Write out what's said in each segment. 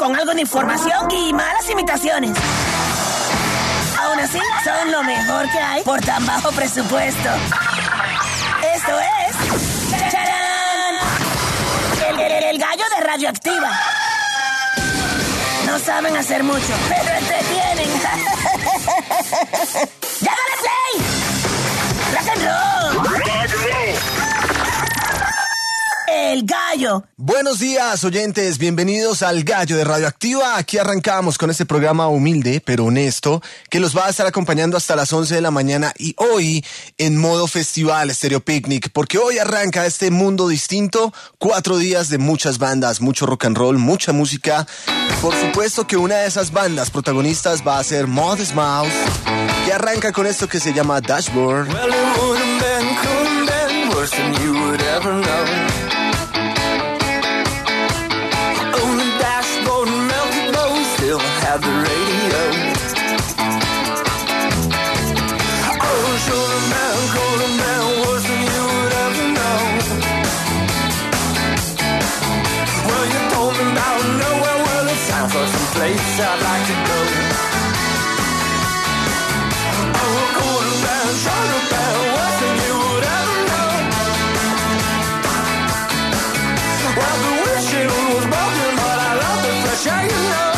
con algo de información y malas imitaciones. Aún así, son lo mejor que hay por tan bajo presupuesto. Esto es... ¡Tarán! El gallo de Radioactiva. No saben hacer mucho, pero entretienen. ¡Ya dale play! ¡Rock and roll! El gallo. Buenos días, oyentes, bienvenidos al Gallo de Radioactiva. Aquí arrancamos con este programa humilde pero honesto que los va a estar acompañando hasta las 11 de la mañana y hoy en modo festival Stereo Picnic, porque hoy arranca este mundo distinto, 4 días de muchas bandas, mucho rock and roll, mucha música. Por supuesto que una de esas bandas protagonistas va a ser Modest Mouse, que arranca con esto que se llama Dashboard. Well, it wouldn't been worse than you would ever know. Have the radio. Oh, shoulder man, colder man, worse than you would ever know. Well, you told me about nowhere. Well, it sounds like some place I'd like to go. Oh, colder man, shoulder man, worse than you would ever know. Well, the windshield was broken, but I love the fresh air, you know.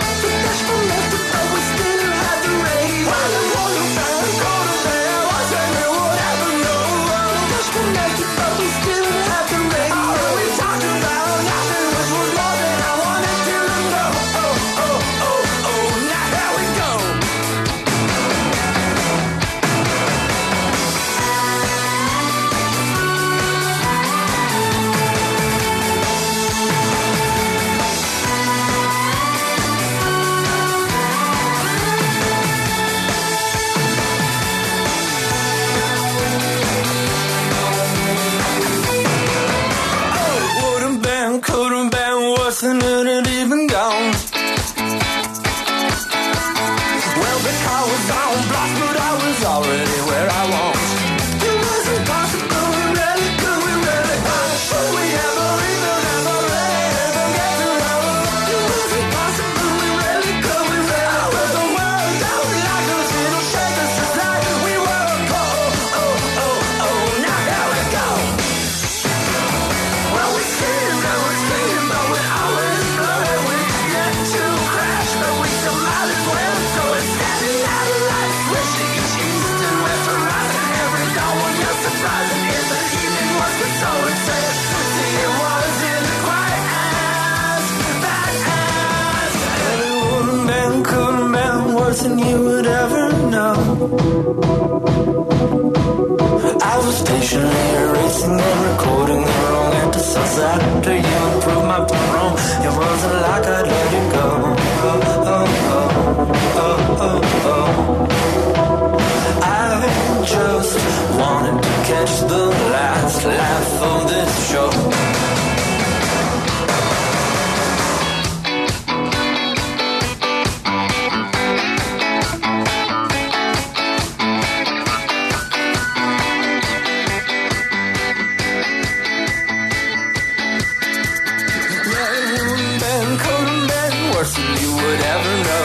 And it had even gone. Well, the car was on block, but I was already where I was. It wasn't possible, really, could we really? Should we ever get to love? It wasn't possible, really, could we really? But the world don't like us, it'll shake us just like we were. Oh, now here we go. Well, we screamed and we screamed, but we always blurred. We get to crash, but we still might as well. So it's standing out of light, switch to each east and west horizon. Every dawn when you're surprising, if the evening was good, so it said. See, it wasn't quite as bad as. And it wouldn't been, couldn't been worse than you would ever know. I was patiently erasing and recording the wrong episodes after you proved my point wrong. It wasn't like I'd let it go. I just wanted to catch the last laugh of this show. Worse than you would ever know.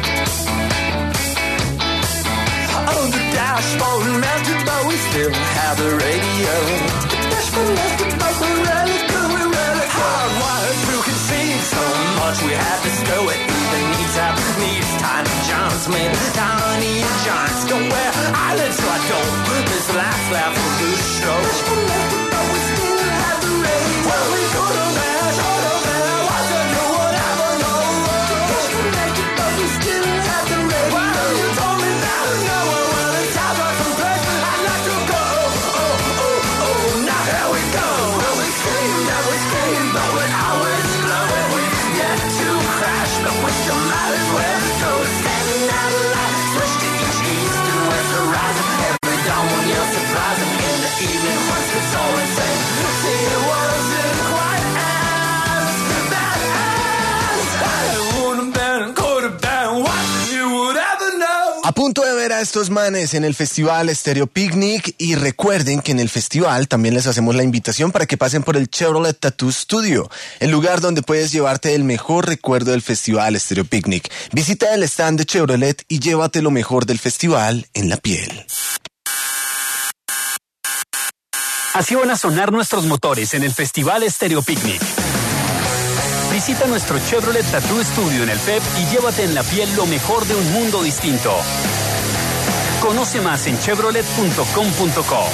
Oh, the dashboard melted, but we still have the radio. The dashboard melted, but we really could, we really hardwired to conceive so much we had to stow it. Even needs tiny Johns made tiny giants. Don't wear eyelids so I don't miss the last laugh of this show. Dashboard melted, but we still have the radio. Well, we could have been, should have been, what did you would ever know? But we still have the radio. Well, you told me that nowhere. Well, it sounds like some place I'd like to go. Oh, now here we go. Well, we screamed and we screamed, but we'd always blow it. We get to crash, but we still might as well go. Standing out of light, switch to each east and west horizon. Every dawn when you're surprising. estos manes en el festival Stereo Picnic y recuerden que en el festival también les hacemos la invitación para que pasen por el Chevrolet Tattoo Studio, el lugar donde puedes llevarte el mejor recuerdo del festival Stereo Picnic. Visita el stand de Chevrolet y llévate lo mejor del festival en la piel. Así van a sonar nuestros motores en el festival Stereo Picnic. Visita nuestro Chevrolet Tattoo Studio en el FEP y llévate en la piel lo mejor de un mundo distinto. Conoce más en chevrolet.com.co.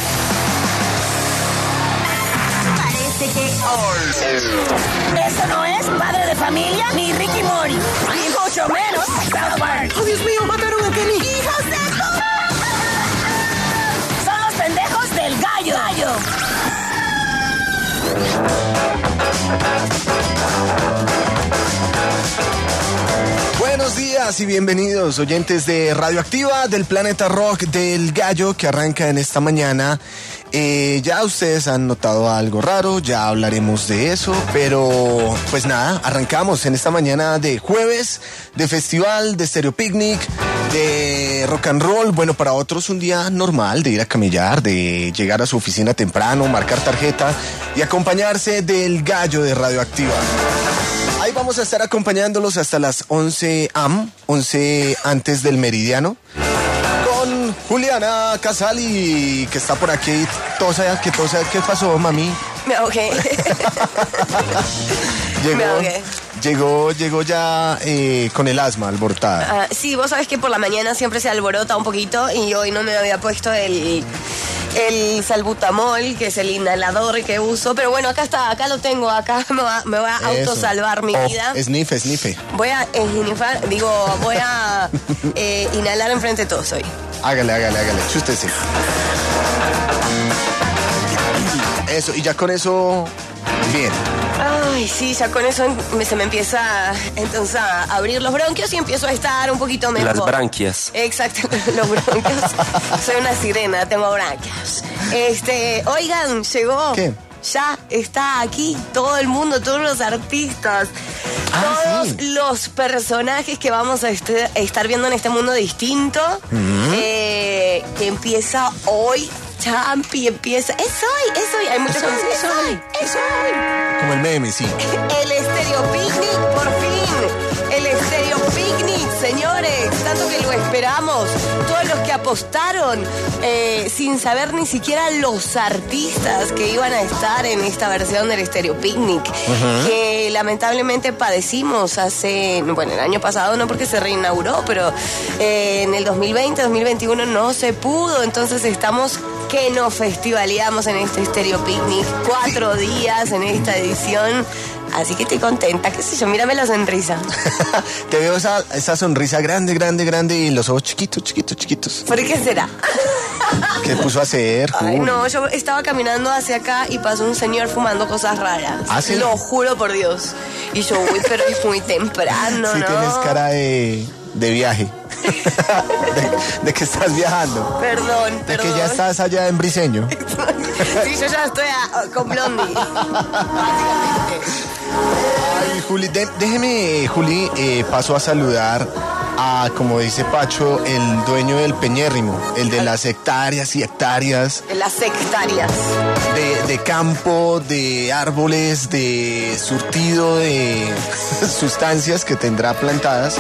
Parece que eso no es Padre de Familia ni Ricky Mori, ni mucho menos South Park. ¡Oh, Dios mío! ¡Mataron a Kenny! ¡Hijos de Son los pendejos del gallo. Buenos días y bienvenidos, oyentes de Radioactiva, del Planeta Rock, del Gallo, que arranca en esta mañana. Ya ustedes han notado algo raro, ya hablaremos de eso, pero pues nada, arrancamos en esta mañana de jueves, de festival, de Stereo Picnic, de rock and roll. Bueno, para otros un día normal, de ir a camellar, de llegar a su oficina temprano, marcar tarjeta y acompañarse del Gallo de Radioactiva. Ahí vamos a estar acompañándolos hasta las 11 am, 11 antes del meridiano, con Juliana Casali, que está por aquí. Tosa, ¿qué pasó, mami? Me ahogué. Me ahogué. Llegó ya con el asma alborotada. Sí, vos sabés que por la mañana siempre se alborota un poquito y hoy no me había puesto el salbutamol, que es el inhalador que uso, pero bueno, acá lo tengo, acá me va a autosalvar mi vida. Snife. Voy a inhalar enfrente de todos hoy. Hágale, chústese. Eso, y ya con eso, bien. Ay, sí, ya con eso se me empieza entonces a abrir los bronquios y empiezo a estar un poquito mejor. Las branquias. Exacto, los bronquios. Soy una sirena, tengo branquias. Oigan, llegó. ¿Qué? Ya está aquí todo el mundo, todos los artistas, todos los personajes que vamos a estar viendo en este mundo distinto, que empieza hoy. Champi empieza. Es hoy. Hay muchas cosas. Es hoy. Como el meme, sí. El Stereo Picnic, por fin. El Stereo Picnic, señores. Tanto que lo esperamos. Todos los que apostaron sin saber ni siquiera los artistas que iban a estar en esta versión del Stereo Picnic. Que lamentablemente padecimos el año pasado no porque se reinauguró, pero en el 2020, 2021 no se pudo. Entonces estamos que nos festivaleamos en este Stereo Picnic, 4 días en esta edición, así que estoy contenta, qué sé yo, mírame la sonrisa. Te veo esa sonrisa grande y los ojos chiquitos. ¿Por qué será? ¿Qué puso a hacer? Ay, no, yo estaba caminando hacia acá y pasó un señor fumando cosas raras. ¿Ah, sí? Lo juro por Dios. Y yo, uy, pero es muy temprano, sí, ¿no? Tienes cara de viaje. de que estás viajando. Perdón. De que ya estás allá en Briseño. Sí, yo ya estoy con Blondie. Ay, Juli, déjeme, Juli, paso a saludar a, como dice Pacho, el dueño del peñérrimo, el de las hectáreas y hectáreas. Las hectáreas. De campo, de árboles, de surtido de sustancias que tendrá plantadas.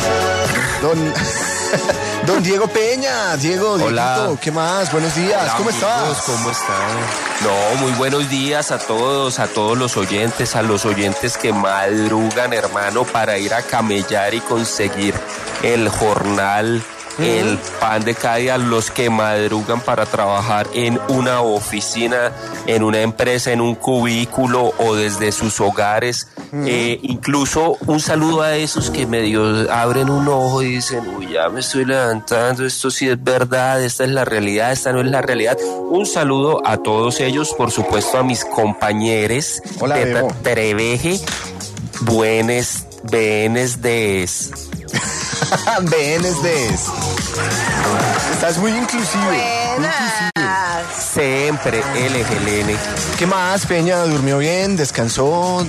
Don Diego Peña. Hola. Dieguito, ¿qué más? Buenos días. Hola, ¿Cómo amigos, estás? ¿Cómo están? No, muy buenos días a todos los oyentes, a los oyentes que madrugan, hermano, para ir a camellar y conseguir el jornal, el pan de cada día, los que madrugan para trabajar en una oficina, en una empresa, en un cubículo o desde sus hogares. Incluso un saludo a esos que medio abren un ojo y dicen, uy, ya me estoy levantando, esto sí es verdad, esta es la realidad, esta no es la realidad. Un saludo a todos ellos, por supuesto a mis compañeros. Hola, de Bebo. Treveje, buenos días. BNSDs. Estás muy inclusive. Buenas. Siempre LGLN. ¿Qué más, Peña? ¿Durmió bien? ¿Descansó?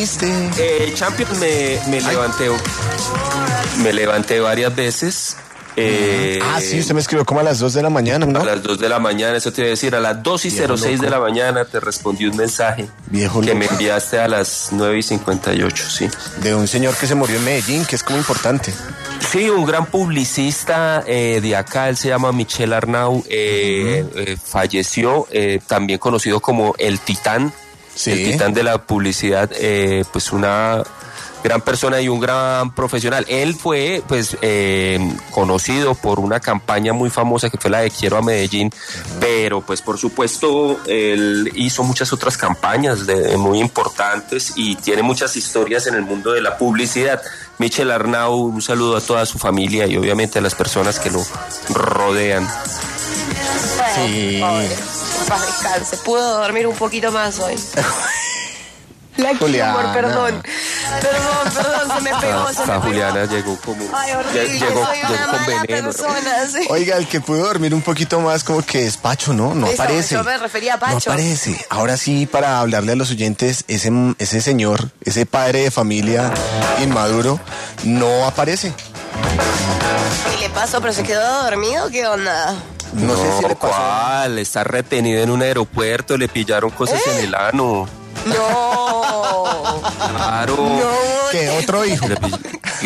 ¿Dormiste? Champions me levanté varias veces. Sí, usted me escribió como a las 2 de la mañana, ¿no? A las 2 de la mañana, eso te iba a decir, a las 2:06 de la mañana te respondí un mensaje Viejo que loco. me enviaste a las 9:58, sí. De un señor que se murió en Medellín, que es como importante. Sí, un gran publicista de acá, él se llama Michel Arnau, falleció, también conocido como el Titán, Sí. el Titán de la publicidad, pues una gran persona y un gran profesional. Él fue pues conocido por una campaña muy famosa que fue la de Quiero a Medellín, pero pues por supuesto él hizo muchas otras campañas muy importantes y tiene muchas historias en el mundo de la publicidad. Michel Arnau, un saludo a toda su familia y obviamente a las personas que lo rodean. Sí. Pobre. En paz descanse. Pudo dormir un poquito más hoy. La Juliana. amor, perdón, se me pegó, se me pegó. Juliana llegó como... Ay, horrible, llegó soy una con mala veneno. persona, sí. Oiga, el que pudo dormir un poquito más como que es Pacho, ¿no? No Eso, aparece. yo me refería a No Pacho. aparece. Ahora sí, para hablarle a los oyentes, ese señor, ese padre de familia inmaduro, no aparece. ¿Qué le pasó? ¿Pero se quedó dormido? ¿Qué onda? No sé si le pasó. ¿Cuál? Está retenido en un aeropuerto, le pillaron cosas en el ano. No. Claro. ¿Qué? ¿Otro hijo? Le pill-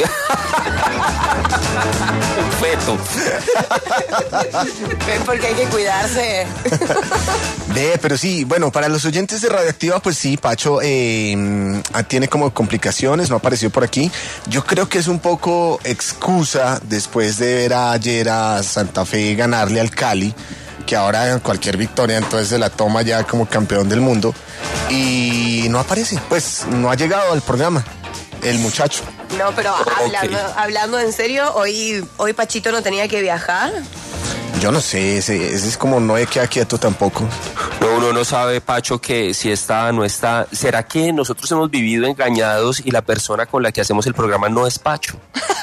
Un feto. ¿Ven? Porque hay que cuidarse. Pero sí, bueno, para los oyentes de Radioactiva, pues sí, Pacho tiene como complicaciones, no apareció por aquí. Yo creo que es un poco excusa después de ver ayer a Santa Fe ganarle al Cali, que ahora cualquier victoria entonces se la toma ya como campeón del mundo, y no aparece, pues no ha llegado al programa el muchacho. No, pero Ok. hablando en serio, hoy Pachito no tenía que viajar. Yo no sé, ese es como no he quedado quieto tampoco. No, uno no sabe, Pacho, que si está, no está. ¿Será que nosotros hemos vivido engañados y la persona con la que hacemos el programa no es Pacho?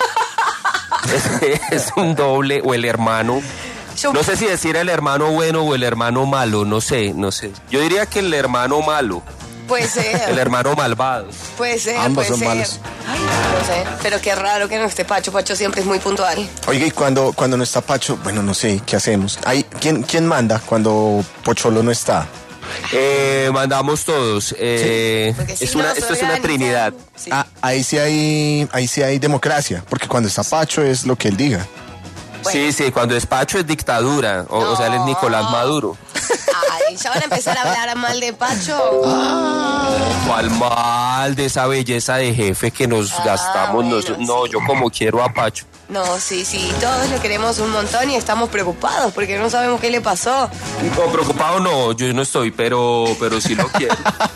es un doble o el hermano. No sé si decir el hermano bueno o el hermano malo, no sé. Yo diría que el hermano malo, Puede el ser, hermano malvado. puede ser. Ambos puede son ser. malos. Ay, no sé, pero qué raro que no esté Pacho. Pacho siempre es muy puntual. Oiga, y cuando no está Pacho, bueno, no sé, ¿qué hacemos? ¿Quién manda cuando Pocholo no está? Mandamos todos. Porque si Esto no, se es una organizan. trinidad. Sí. Ahí sí hay democracia, porque cuando está Pacho es lo que él diga. Bueno. Sí, cuando es Pacho es dictadura. O sea, él es Nicolás Maduro. Ay, ya van a empezar a hablar mal de Pacho. ¿Cuál mal de esa belleza de jefe que nos gastamos? bueno, No, sí. yo como quiero a Pacho. No, sí, todos lo queremos un montón y estamos preocupados porque no sabemos qué le pasó. No, preocupado no, yo no estoy, pero sí lo quiero.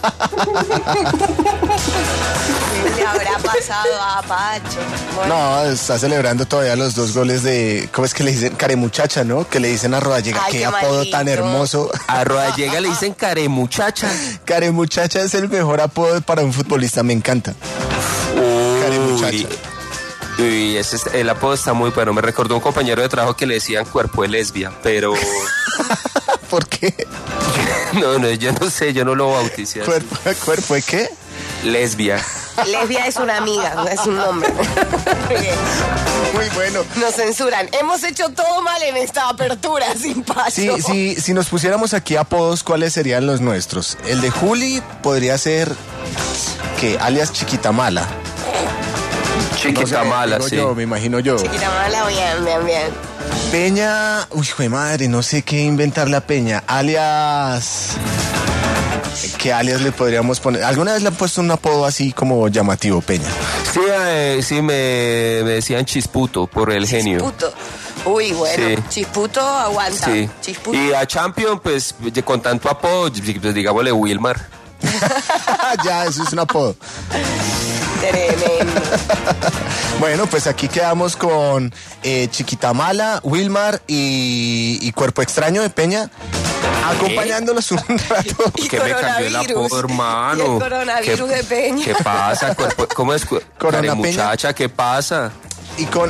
¿Qué le habrá pasado a Pacho? Bueno, No, está celebrando todavía los 2 goles de, ¿cómo es que le dicen? Caremuchacha, ¿no? Que le dicen a Rodallega, Ay, qué qué apodo maldito. tan hermoso. A Rodallega le dicen caremuchacha. Caremuchacha es el mejor apodo para un futbolista, me encanta. Caremuchacha. Uy, el apodo está muy bueno. Me recordó un compañero de trabajo que le decían cuerpo de lesbia, pero ¿Por qué? no, yo no sé, yo no lo bauticé así. ¿Cuerpo de qué? Lesbia. lesbia es una amiga, no es un nombre. Muy bueno. Nos censuran. Hemos hecho todo mal en esta apertura sin Pacho. Si nos pusiéramos aquí apodos, ¿cuáles serían los nuestros? El de Juli podría ser, ¿qué? Alias Chiquita Mala. Chiquita mala, digo sí. yo, me imagino yo. Chiquita mala, bien. Peña, uy, jue madre, no sé qué inventarle a Peña. Alias... ¿Qué alias le podríamos poner? ¿Alguna vez le han puesto un apodo así como llamativo, Peña? Sí, me decían Chisputo por el genio. Chisputo. Uy, bueno. Sí. Chisputo aguanta. Sí. Chisputo. Y a Champion, pues con tanto apodo, pues digámosle Wilmar. Ya, eso es un apodo. Tremendo. Bueno, pues aquí quedamos con Chiquita Mala, Wilmar y Cuerpo Extraño de Peña, acompañándolos un rato. Y Que me cambió el coronavirus. apodo, hermano. Y el coronavirus de Peña. ¿Qué pasa? ¿Cómo es? Corona Muchacha, ¿qué pasa? y con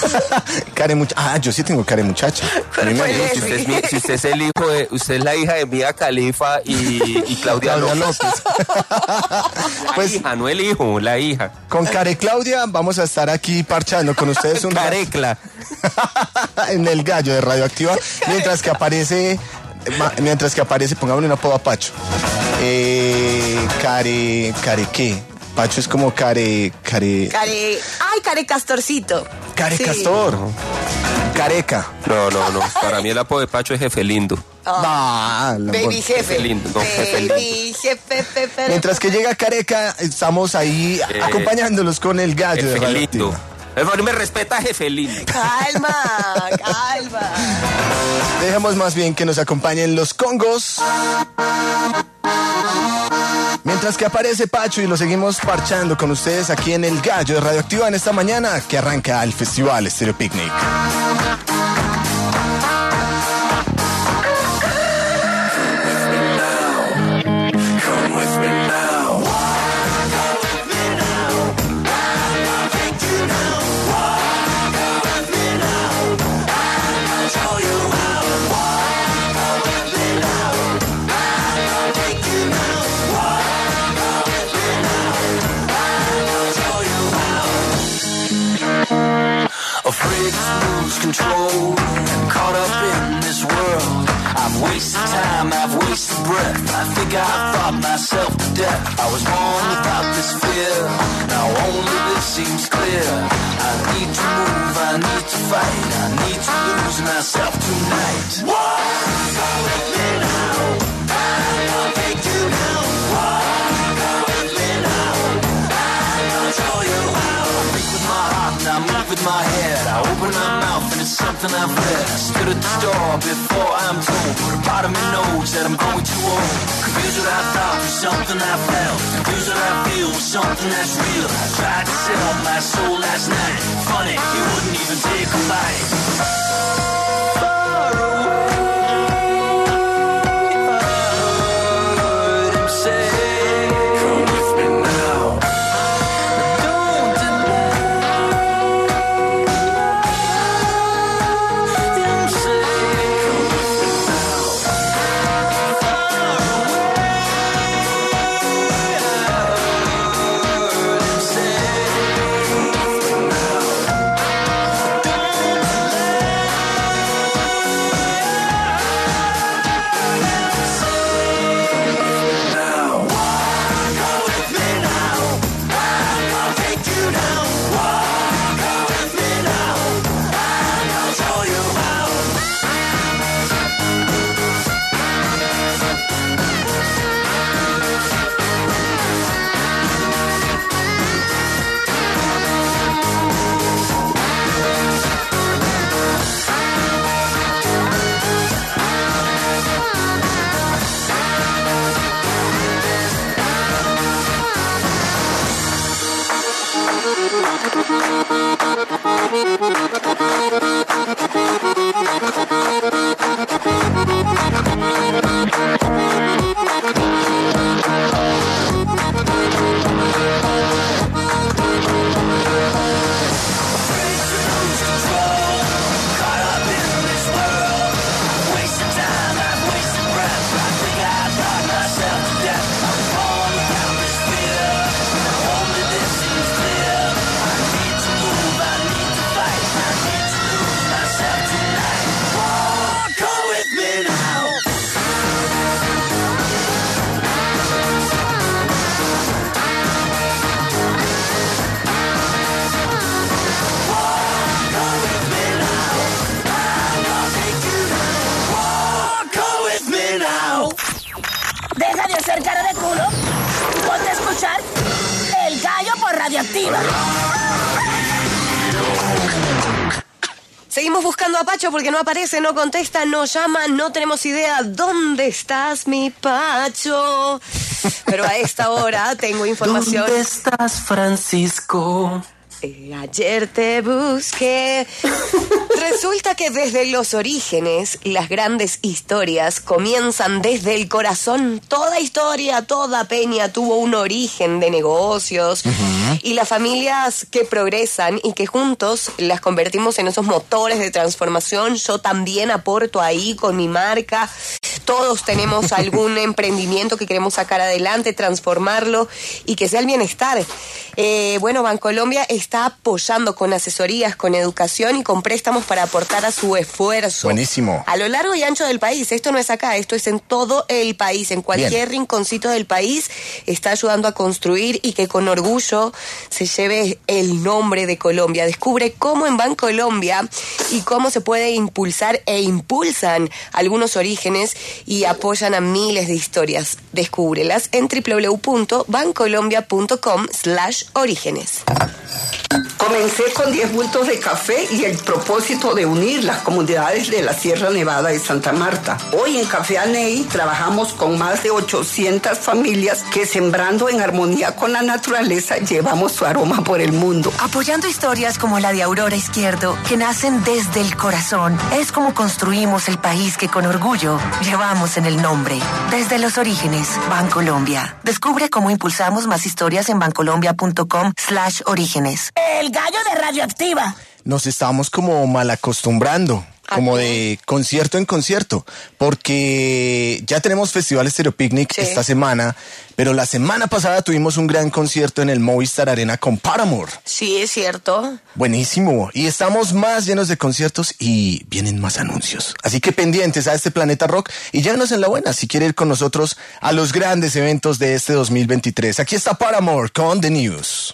yo sí tengo cara de muchacha. A mí me Pues, gusta. Si usted es el hijo de, usted es la hija de Mía Khalifa y Claudia López. La Pues- hija, no el hijo, la hija. Con Care Claudia vamos a estar aquí parchando con ustedes un rato Carecla. en el gallo de Radioactiva, mientras que aparece, pongámosle una apodo a Pacho. Care ¿qué? Pacho es como Care Castorcito. Sí. Castor. Careca. No. Para mí el apodo de Pacho es Jefe Lindo. Baby jefe. Jefe lindo, no, jefe Baby jefe, Pepe. Mientras que llega Careca, estamos ahí acompañándolos con el gallo de Jefe Radioactiva. Lindo. Por favor, me respeta, Jefe Lindo. Calma. Dejemos más bien que nos acompañen los congos. Mientras que aparece Pacho y lo seguimos parchando con ustedes aquí en el gallo de Radioactiva en esta mañana que arranca el Festival Estéreo Picnic. Afraid to lose control, caught up in this world. I've wasted time, I've wasted breath. I think I've thought myself to death. I was born without this fear, now only this seems clear. I need to move, I need to fight, I need to lose myself tonight. Walk with me now, I'll take you now. Walk with me now, I'll show you how. I think with my heart and I move with my head. I open my mouth and it's something I've read. I stood at the door before I'm told, but a part of me knows that I'm going too old. Confuse what I thought with something I felt. Confuse what I feel with something that's real. I tried to sell my soul last night. Funny, you wouldn't even take a bite. Far away, I heard him say, come with me now. Don't deny him, say, come with me now. Far away, I heard him say, come with me now. Deja de hacer cara de culo. Ponte a escuchar El Gallo por Radioactiva. Seguimos buscando a Pacho porque no aparece, no contesta, no llama, no tenemos idea. ¿Dónde estás, mi Pacho? Pero a esta hora tengo información. ¿Dónde estás, Francisco? Ayer te busqué. Resulta que desde los orígenes, las grandes historias comienzan desde el corazón. Toda historia, toda peña tuvo un origen de negocios. Y las familias que progresan y que juntos las convertimos en esos motores de transformación. Yo también aporto ahí con mi marca. Todos tenemos algún emprendimiento que queremos sacar adelante, transformarlo y que sea el bienestar. Bueno, Bancolombia está apoyando con asesorías, con educación y con préstamos para aportar a su esfuerzo. Buenísimo. A lo largo y ancho del país. Esto no es acá, esto es en todo el país. En cualquier rinconcito del país está ayudando a construir y que con orgullo se lleve el nombre de Colombia. Descubre cómo en Bancolombia y cómo se puede impulsar e impulsan algunos orígenes y apoyan a miles de historias. Descúbrelas en www.bancolombia.com/orígenes. Comencé con 10 bultos de café y el propósito de unir las comunidades de la Sierra Nevada de Santa Marta. Hoy en Café Aney trabajamos con más de 800 familias que, sembrando en armonía con la naturaleza, llevamos su aroma por el mundo. Apoyando historias como la de Aurora Izquierdo, que nacen desde el corazón, es como construimos el país que con orgullo llevamos en el nombre. Desde los orígenes, Bancolombia. Descubre cómo impulsamos más historias en bancolombia.com/orígenes. El gallo de Radioactiva. Nos estamos como mal acostumbrando, como de concierto en concierto, porque ya tenemos Festival Estéreo Picnic esta semana, pero la semana pasada tuvimos un gran concierto en el Movistar Arena con Paramore. Sí, es cierto. Buenísimo, y estamos más llenos de conciertos y vienen más anuncios. Así que pendientes a este Planeta Rock y llévenos en la buena si quiere ir con nosotros a los grandes eventos de este 2023. Aquí está Paramore con The News.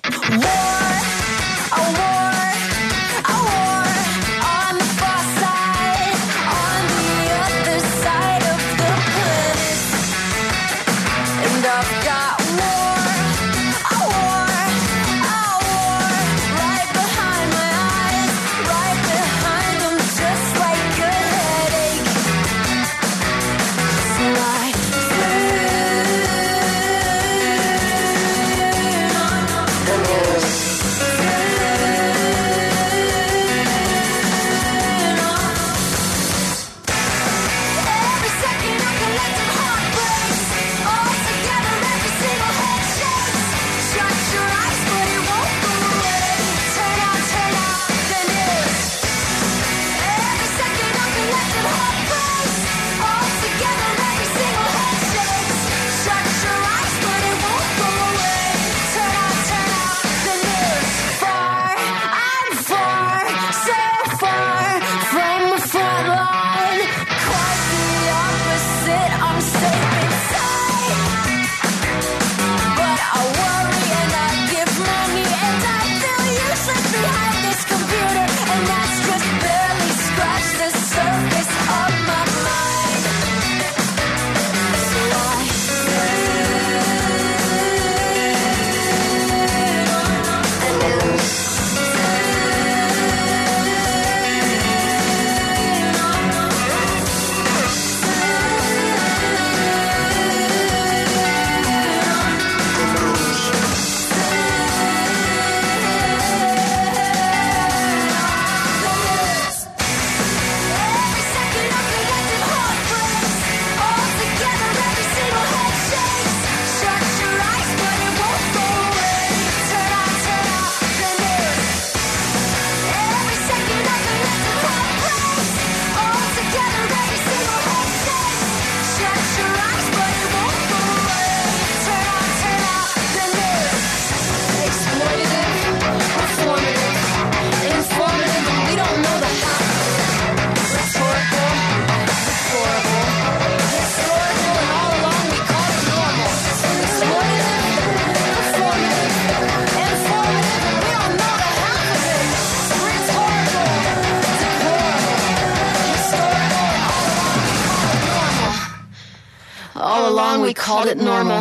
All along we called it normal.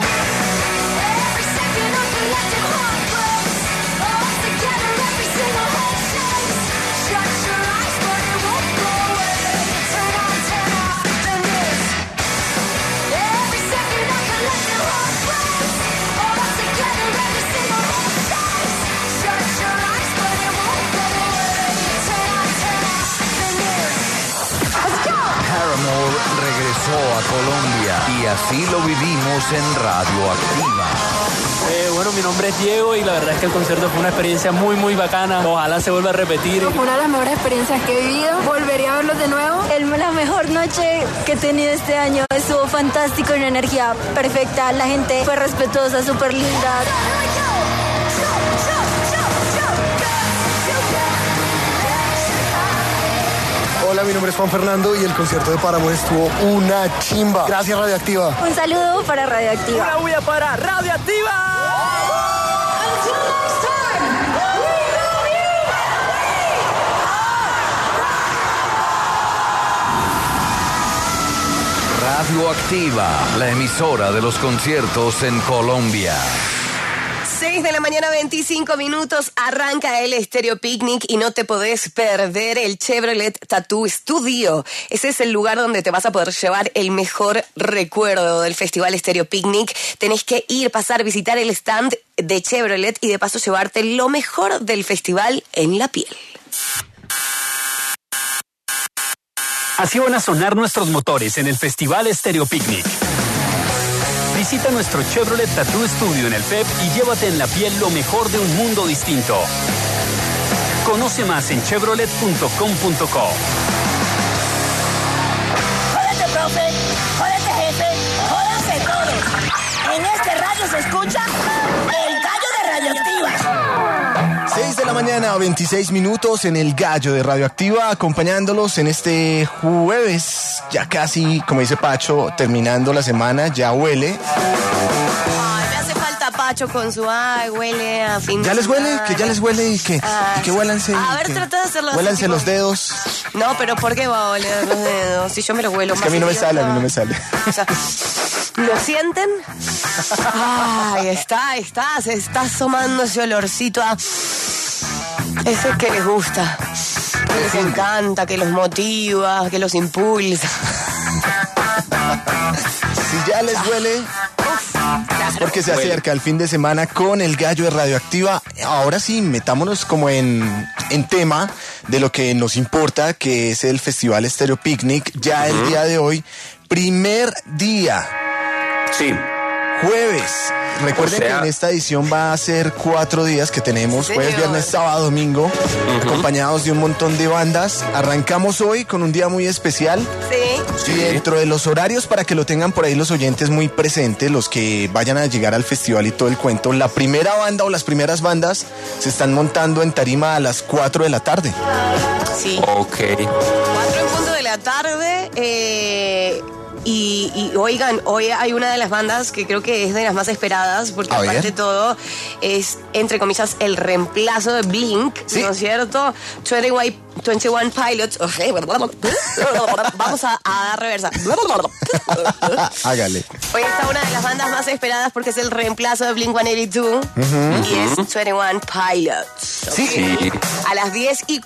Shut your eyes. Colombia. Y así lo vivimos en Radioactiva. Bueno, mi nombre es Diego y la verdad es que el concierto fue una experiencia muy, muy bacana. Ojalá se vuelva a repetir. Una de las mejores experiencias que he vivido. Volvería a verlos de nuevo. La mejor noche que he tenido este año. Estuvo fantástico, una energía perfecta. La gente fue respetuosa, súper linda. Hola, mi nombre es Juan Fernando y el concierto de Paramore estuvo una chimba. Gracias, Radioactiva. Un saludo para Radioactiva. Una bulla para Radioactiva. Radioactiva, la emisora de los conciertos en Colombia. 6 de la mañana, 25 minutos, arranca el Estéreo Picnic y no te podés perder el Chevrolet Tattoo Studio. Ese es el lugar donde te vas a poder llevar el mejor recuerdo del Festival Estéreo Picnic. Tenés que ir, pasar, visitar el stand de Chevrolet y de paso llevarte lo mejor del festival en la piel. Así van a sonar nuestros motores en el Festival Estéreo Picnic. Visita nuestro Chevrolet Tattoo Studio en el FEP y llévate en la piel lo mejor de un mundo distinto. Conoce más en chevrolet.com.co. Jódete, profe, jódete, jefe, jódanse todos. En este radio se escucha el gallo de Radioactiva. 6 de la mañana, 26 minutos en el Gallo de Radioactiva, acompañándolos en este jueves, ya casi, como dice Pacho, terminando la semana, ya huele. Ay, me hace falta Pacho con su huele a fin de ¿Ya les huele? semana. Que ya les huele y que huélanse. A ver, trata de hacerlo así, Huélanse tipo- los dedos. No, pero ¿por qué va a oler los dedos? Si yo me los huelo Es que a mí no me sale, a mí no me sale. O sea, ¿lo sienten? Ahí está, se está asomando ese olorcito a... Ese que les gusta, que les encanta, que los motiva, que los impulsa. Si ya les huele, es porque se acerca el fin de semana con el Gallo de Radioactiva. Ahora sí, metámonos como en tema de lo que nos importa, que es el Festival Estéreo Picnic. Ya el día de hoy, primer día. Sí. Jueves. Recuerden que en esta edición va a ser 4 días que tenemos, jueves, viernes, sábado, domingo, acompañados de un montón de bandas. Arrancamos hoy con un día muy especial. Sí. Y dentro de los horarios, para que lo tengan por ahí los oyentes muy presentes, los que vayan a llegar al festival y todo el cuento, la primera banda o las primeras bandas se están montando en tarima a las 4 de la tarde. Sí. Ok. 4 en punto de la tarde. Y oigan, hoy hay una de las bandas que creo que es de las más esperadas, porque A aparte ver. de todo es, entre comillas, el reemplazo de Blink, Sí. ¿no es cierto? 21 Pilots. Vamos a dar reversa. Hágale. Hoy está una de las bandas más esperadas porque es el reemplazo de Blink-182 y es 21 Pilots. ¿ok? Sí. A las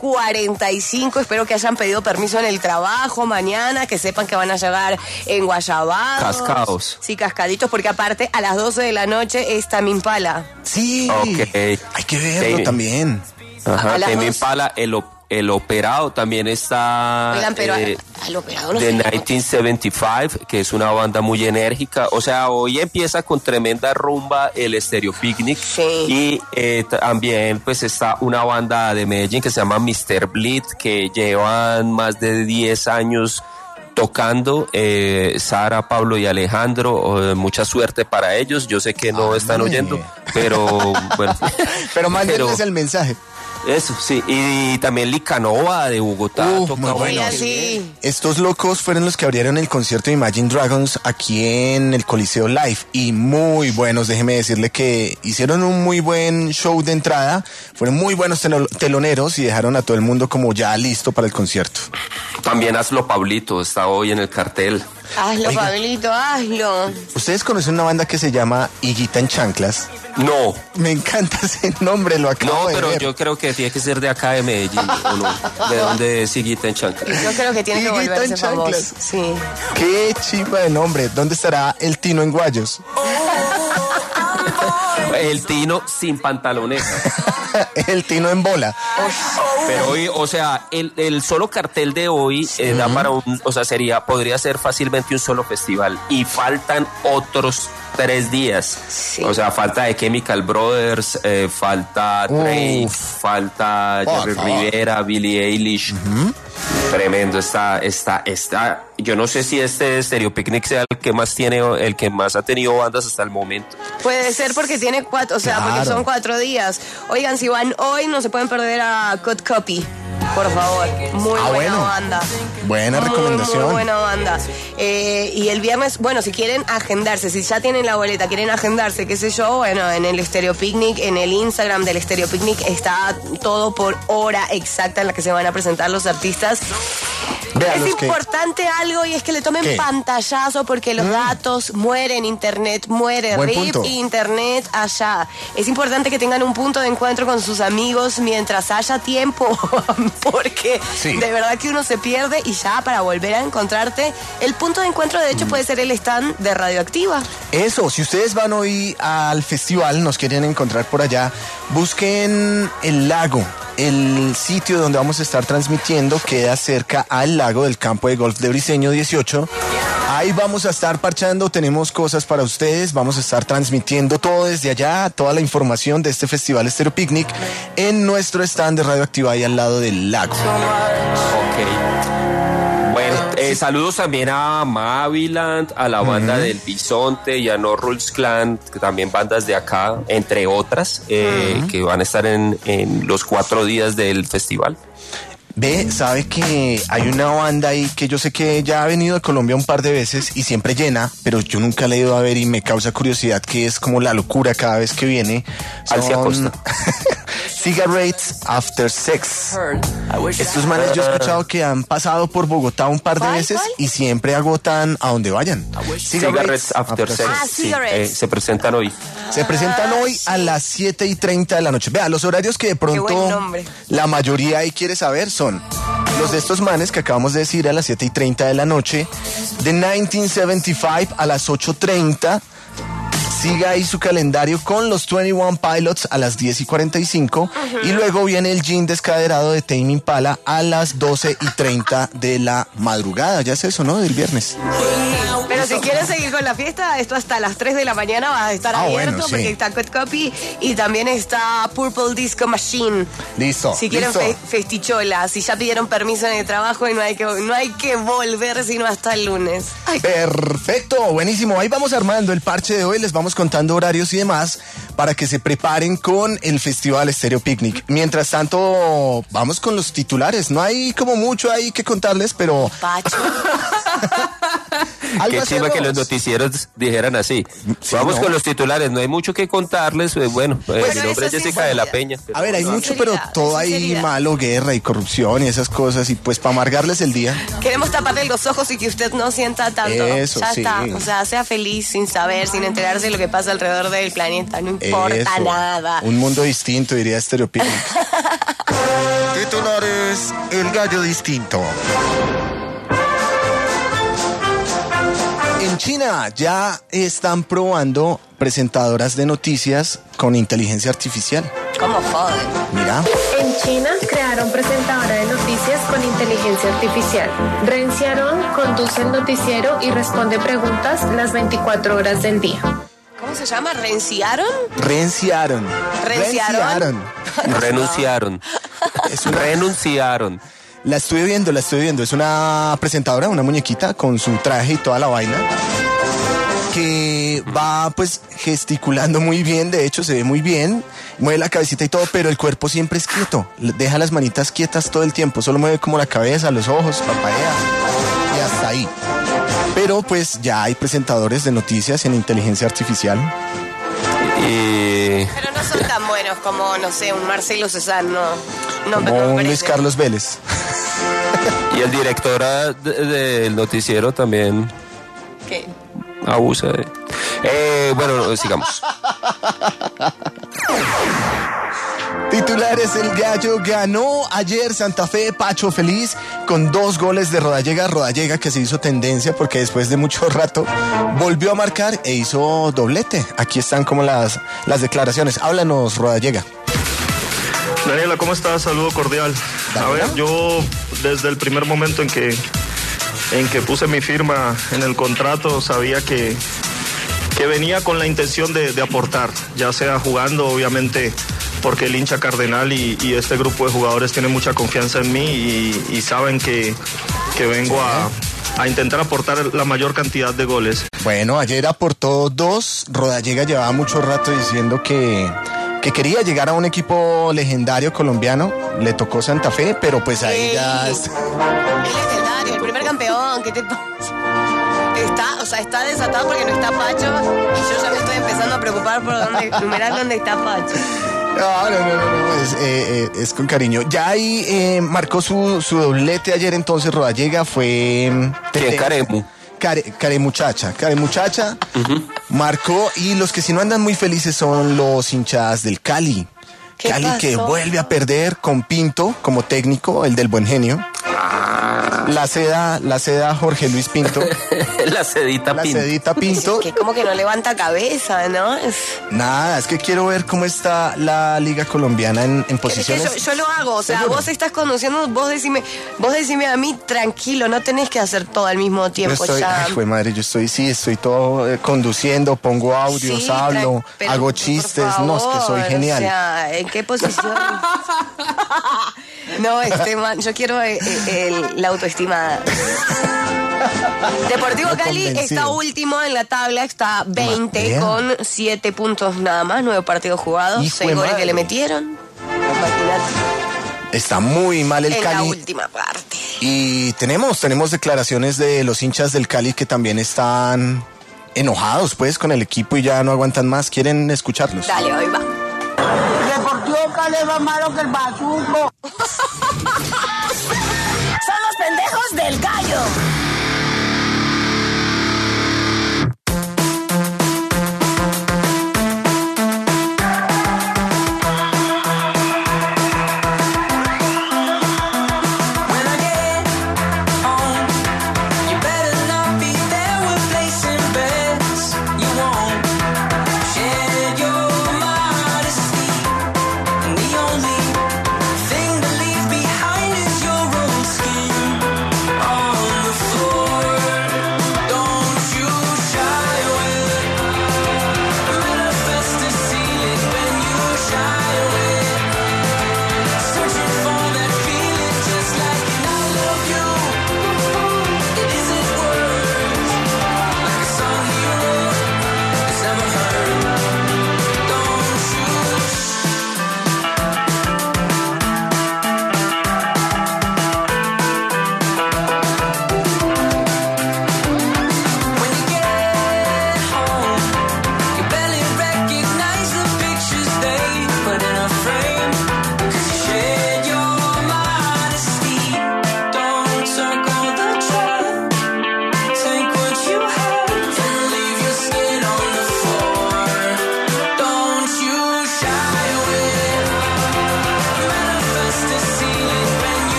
10:45 espero que hayan pedido permiso en el trabajo mañana, que sepan que van a llegar en Guayabados. Cascados. Sí, cascaditos, porque aparte a las 12 de la noche es Tame Impala. Sí. Ok. Hay que verlo Sí. también. Ajá, A las Tame 2. Impala, el operado también está Oigan, pero al operador no de sé. 1975, que es una banda muy enérgica. O sea, hoy empieza con tremenda rumba el Estéreo Picnic. Sí. Y también pues está una banda de Medellín que se llama Mr. Bleed, que llevan más de 10 años tocando. Sara, Pablo y Alejandro, mucha suerte para ellos. Yo sé que no están oyendo, pero bueno. Pero mándenles el mensaje. Eso, sí. Y también Licanova de Bogotá. Muy toca bueno. Oigan, sí. Estos locos fueron los que abrieron el concierto de Imagine Dragons aquí en el Coliseo Live y muy buenos, déjeme decirle que hicieron un muy buen show de entrada, fueron muy buenos teloneros y dejaron a todo el mundo como ya listo para el concierto. También Hazlo Pablito, está hoy en el cartel. Hazlo, Oiga. Pablito, hazlo. ¿Ustedes conocen una banda que se llama Higuita en Chanclas? No. Me encanta ese nombre, lo acabo No, de pero ver. yo creo que tiene que ser de acá de Medellín, ¿o no? ¿De dónde es Higuita en Chanclas? Yo creo que tiene que Higuita volverse en famoso. chanclas. Sí. Qué chimba de nombre. ¿Dónde estará el Tino en Guayos? El Tino sin pantalones. El Tino en bola. Pero hoy, o sea, el solo cartel de hoy da para podría ser fácilmente un solo festival. Y faltan otros 3 días. Sí. O sea, falta The Chemical Brothers, falta Drake, falta Jerry Rivera, Billie Eilish. Tremendo está. Yo no sé si este Stereo Picnic sea el que más ha tenido bandas hasta el momento. Puede ser porque tiene 4, porque son 4 días. Oigan, si van hoy no se pueden perder a Cut Copy. Por favor, muy buena banda. Buena recomendación. Muy buena banda. Y el viernes, bueno, si quieren agendarse, si ya tienen la boleta, quieren agendarse, qué sé yo, bueno, en el Stereo Picnic, en el Instagram del Stereo Picnic está todo por hora exacta en la que se van a presentar los artistas. Es importante algo y es que le tomen pantallazo porque los datos mueren, internet muere, RIP internet allá. Es importante que tengan un punto de encuentro con sus amigos mientras haya tiempo porque de verdad que uno se pierde y ya para volver a encontrarte, el punto de encuentro de hecho puede ser el stand de Radioactiva. Eso, si ustedes van hoy al festival, nos quieren encontrar por allá, busquen el lago. El sitio donde vamos a estar transmitiendo queda cerca al lago del campo de golf de Briceño 18. Ahí vamos a estar parchando, tenemos cosas para ustedes, vamos a estar transmitiendo todo desde allá, toda la información de este festival Stereo Picnic en nuestro stand de Radioactiva ahí al lado del lago. Saludos también a Maviland, a la banda del Bisonte y a No Rules Clan, que también bandas de acá, entre otras, que van a estar en los 4 días del festival. Sabe que hay una banda ahí que yo sé que ya ha venido de Colombia un par de veces y siempre llena, pero yo nunca la he ido a ver y me causa curiosidad, que es como la locura cada vez que viene. Alcia Costa. Cigarettes After Sex. Estos manes yo he escuchado que han pasado por Bogotá un par de veces y siempre agotan a donde vayan. Cigarettes After Sex. Se presentan hoy. Se presentan hoy a las 7:30 de la noche. Vea, los horarios que de pronto la mayoría ahí quiere saber son los de estos manes que acabamos de decir a las 7:30 de la noche, de 1975 a las 8:30. Siga ahí su calendario con los 21 Pilots a las 10:45 y luego viene el Gin Descaderado de Tame Impala a las 12:30 de la madrugada. Ya es eso, ¿no? Del viernes. Pero si quieres seguir con la fiesta, esto hasta las 3 de la mañana va a estar abierto porque está Cut Copy y también está Purple Disco Machine. Listo. Si quieren festichola, si ya pidieron permiso en el trabajo y no hay que volver sino hasta el lunes. Ay. Perfecto, buenísimo. Ahí vamos armando el parche de hoy, les vamos contando horarios y demás para que se preparen con el Festival Stereo Picnic. Mientras tanto, vamos con los titulares. No hay como mucho ahí que contarles, pero... Qué chiva que los noticieros dijeran así. Vamos con los titulares, no hay mucho que contarles. Bueno, mi nombre es Jessica de la Peña. A ver, hay mucho, pero todo ahí malo, guerra y corrupción y esas cosas. Y pues para amargarles el día. Queremos taparle los ojos y que usted no sienta tanto. Eso, ya está. O sea, sea feliz sin saber, sin enterarse de lo que pasa alrededor del planeta. No importa nada. Un mundo distinto, diría Stereo Picnic. Titulares, el gallo distinto. En China ya están probando presentadoras de noticias con inteligencia artificial. ¿Cómo joden? Mira. En China crearon presentadora de noticias con inteligencia artificial. Ren Xiaoran conduce el noticiero y responde preguntas las 24 horas del día. ¿Cómo se llama? ¿Renciaron? Renciaron. Renunciaron. Renunciaron. La estuve viendo. Es una presentadora, una muñequita con su traje y toda la vaina, que va pues gesticulando muy bien, de hecho se ve muy bien, mueve la cabecita y todo, pero el cuerpo siempre es quieto, deja las manitas quietas todo el tiempo, solo mueve como la cabeza, los ojos, parpadea y hasta ahí. Pero pues ya hay presentadores de noticias en inteligencia artificial. Pero no son tan buenos como, no sé, un Marcelo César, no como un Luis Carlos Vélez. Y el director del noticiero también. ¿Qué? Abusa de... bueno, sigamos. Titulares, el gallo ganó ayer Santa Fe, Pacho feliz, con 2 goles de Rodallega que se hizo tendencia porque después de mucho rato volvió a marcar e hizo doblete. Aquí están como las declaraciones. Háblanos, Rodallega. Daniela, ¿cómo estás? Saludo cordial. A ver, yo desde el primer momento en que puse mi firma en el contrato sabía que venía con la intención de aportar, ya sea jugando, obviamente, porque el hincha cardenal y este grupo de jugadores tienen mucha confianza en mí y saben que vengo a intentar aportar la mayor cantidad de goles. Bueno, ayer aportó 2. Rodallega llevaba mucho rato diciendo que quería llegar a un equipo legendario colombiano. Le tocó Santa Fe, pero pues ahí ya... El legendario, el primer campeón, ¿qué te pasa? Está desatado porque no está Pacho y yo ya me estoy empezando a preocupar por numerar dónde está Pacho. No, es con cariño. Ya ahí marcó su doblete ayer, entonces Rodallega fue... Caremuchacha. Marcó, y los que sí no andan muy felices son los hinchas del Cali. Cali pasó? Que vuelve a perder con Pinto como técnico, el del buen genio. La seda Jorge Luis Pinto. La sedita Pinto. Que como que no levanta cabeza, ¿no? Nada, es que quiero ver cómo está la Liga Colombiana en posiciones. Yo lo hago, o sea, ¿seguro? Vos estás conduciendo, vos decime a mí, tranquilo, no tenés que hacer todo al mismo tiempo. Madre, estoy todo conduciendo, pongo audios, hablo, hago chistes, favor, no, es que soy genial. O sea, ¿en qué posición? No, yo quiero la autoestima. Deportivo Cali está último en la tabla, está 20 con 7 puntos nada más, 9 partidos jugados, 6 goles que le metieron. Está muy mal el Cali. En la última parte. Y tenemos declaraciones de los hinchas del Cali que también están enojados pues con el equipo y ya no aguantan más. ¿Quieren escucharlos? Dale, hoy va. Deportivo Cali es más malo que el bazuco. Son los pendejos del gallo. Thing to leave behind is your own skin on the floor.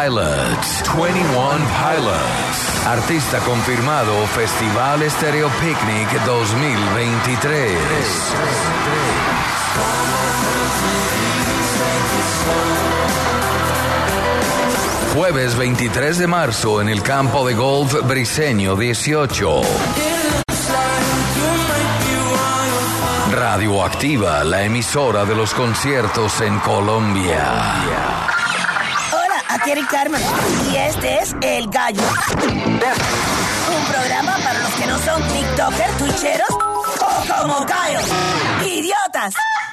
Pilots. 21 Pilots. Artista confirmado Festival Estéreo Picnic 2023. Jueves 23 de marzo en el campo de golf Briseño 18. Radioactiva, la emisora de los conciertos en Colombia. Hola, aquí Eric Carmen y este es El Gallo. Un programa para los que no son tiktokers, twitcheros o como Cayo. ¡Idiotas!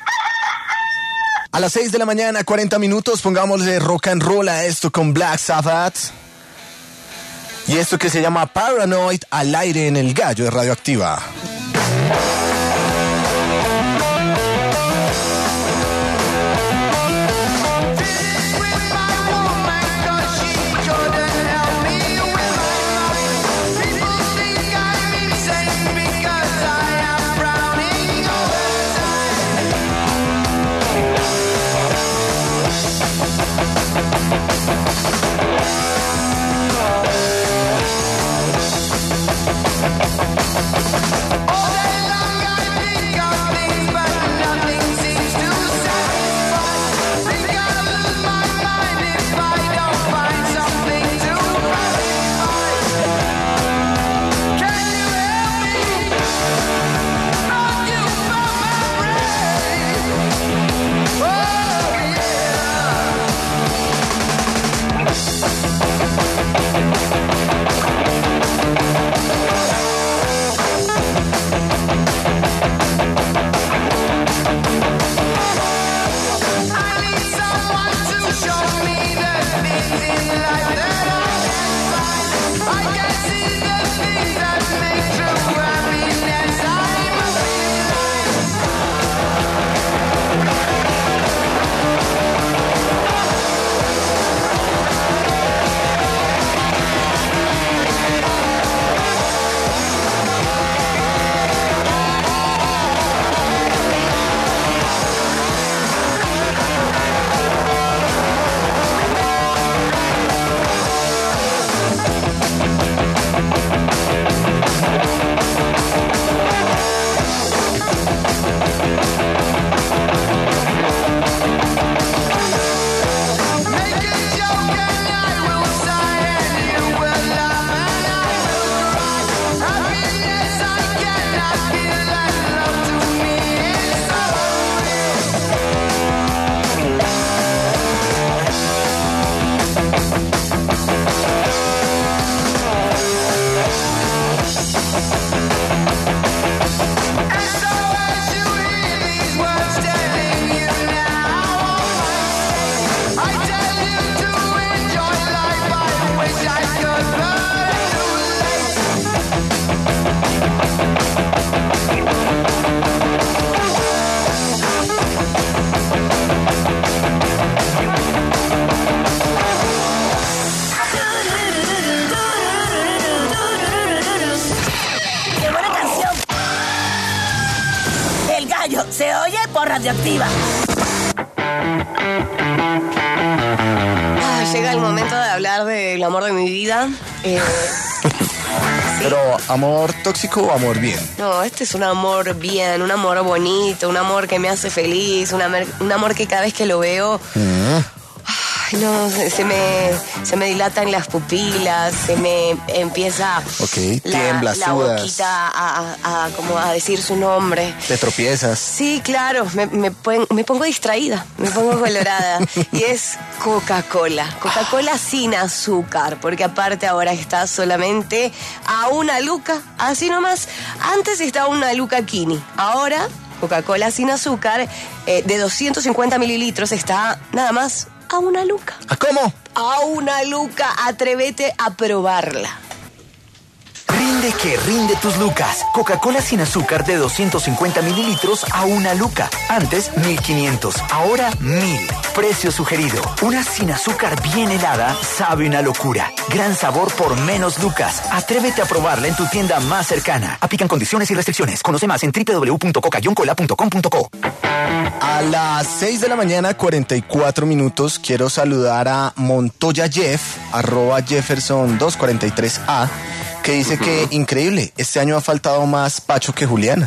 A las 6 de la mañana, 40 minutos, pongámosle rock and roll a esto con Black Sabbath. Y esto que se llama Paranoid al aire en El Gallo de Radioactiva. Se oye por Radioactiva. Llega el momento de hablar del amor de mi vida. Pero, ¿amor tóxico o amor bien? No, este es un amor bien, un amor bonito, un amor que me hace feliz, un amor que cada vez que lo veo... Ay, no, se me dilatan las pupilas, se me empieza la boquita a decir su nombre. ¿Te tropiezas? Sí, claro, me pongo distraída, me pongo colorada. Y es Coca-Cola sin azúcar, porque aparte ahora está solamente a una luca, así nomás. Antes estaba una luca Kini, ahora Coca-Cola sin azúcar de 250 mililitros está nada más a una luca. ¿A cómo? A una luca, atrévete a probarla. Ring Rinde que rinde tus lucas. Coca-Cola sin azúcar de 250 mililitros a 1 luca. Antes 1.500, ahora 1.000. Precio sugerido. Una sin azúcar bien helada sabe una locura. Gran sabor por menos lucas. Atrévete a probarla en tu tienda más cercana. Aplican condiciones y restricciones. Conoce más en www.coca-cola.com.co. A las 6 de la mañana, 44 minutos, quiero saludar a Montoya Jeff, @Jefferson243A, que dice que increíble, este año ha faltado más Pacho que Juliana.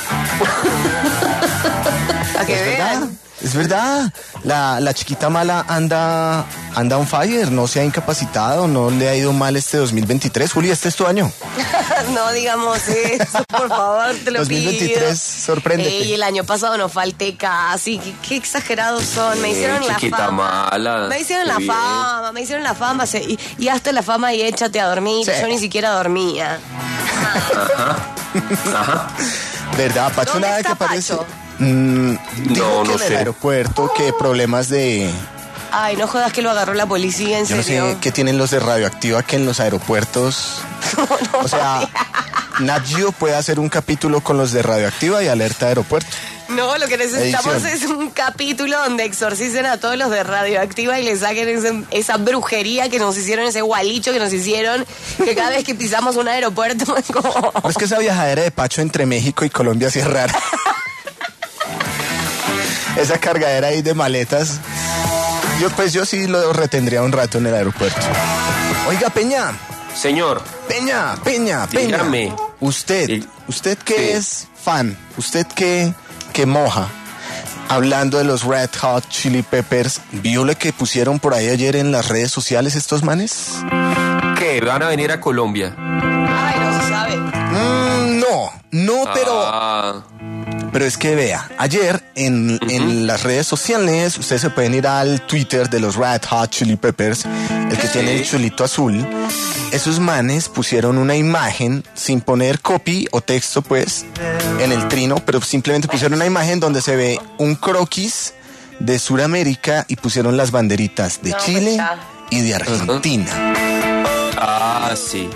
A que vean. Es verdad, la chiquita mala anda on fire, no se ha incapacitado, no le ha ido mal este 2023. Juli, ¿este es tu año? No digamos eso, por favor, te lo 2023, pido. sorpréndete. Y el año pasado no falté casi, qué exagerados son, me hicieron la chiquita fama. mala. Me hicieron la fama, y hasta la fama y échate a dormir, Sí. yo ni siquiera dormía. Ajá. ¿Verdad, Pacho? ¿Dónde Nada está que parece. Pacho? Dijo que no en el sé. aeropuerto, que problemas de... Ay, no jodas que lo agarró la policía, en Yo no serio. sé qué tienen los de Radioactiva que en los aeropuertos... O sea, Nat Geo puede hacer un capítulo con los de Radioactiva y Alerta Aeropuerto. No, lo que necesitamos Edición. es un capítulo donde exorcicen a todos los de Radioactiva y le saquen esa brujería que nos hicieron, ese gualicho que nos hicieron, que cada vez que pisamos un aeropuerto es como... Pero es que esa viajadera de Pacho entre México y Colombia sí es rara. Esa cargadera ahí de maletas. Yo sí lo retendría un rato en el aeropuerto. Oiga, Peña. Señor. Peña. Dígame. Usted que es fan, usted que moja, hablando de los Red Hot Chili Peppers, ¿vio lo que pusieron por ahí ayer en las redes sociales estos manes? ¿Qué? ¿Van a venir a Colombia? Ay, no se sabe. No, pero es que vea, ayer en las redes sociales, ustedes se pueden ir al Twitter de los Red Hot Chili Peppers, el que tiene el chulito azul. Esos manes pusieron una imagen sin poner copy o texto, pues, en el trino, pero simplemente pusieron una imagen donde se ve un croquis de Sudamérica y pusieron las banderitas de Chile y de Argentina. Ah, sí.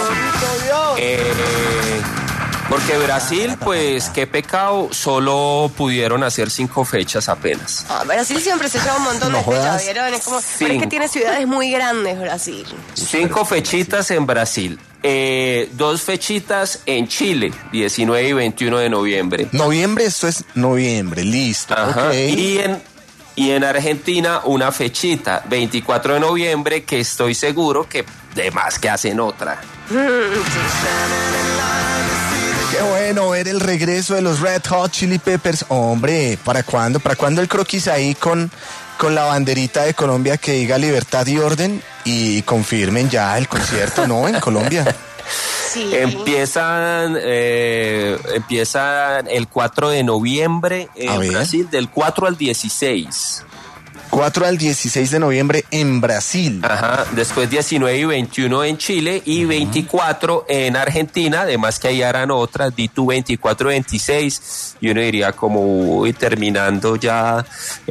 Porque Brasil, pues, qué pecado, solo pudieron hacer 5 fechas apenas. Brasil siempre se trae un montón No de fechas, jodas. ¿vieron? Es como, pero es que tiene ciudades muy grandes, Brasil. 5 fechitas en Brasil. 2 fechitas en Chile, 19 y 21 de noviembre. Noviembre, esto es noviembre, listo. Ajá. Okay. Y en Argentina una fechita, 24 de noviembre, que estoy seguro que de más que hacen otra. Qué bueno ver el regreso de los Red Hot Chili Peppers. Hombre, ¿para cuándo? ¿Para cuándo el croquis ahí con la banderita de Colombia que diga libertad y orden? Y confirmen ya el concierto, ¿no? En Colombia. Sí. Empiezan el 4 de noviembre en Brasil, del 4 al 16. 4 al 16 de noviembre en Brasil. Ajá, después 19 y 21 en Chile y 24 en Argentina, además que ahí harán otras, di tú 24, 26, y uno diría como uy, terminando ya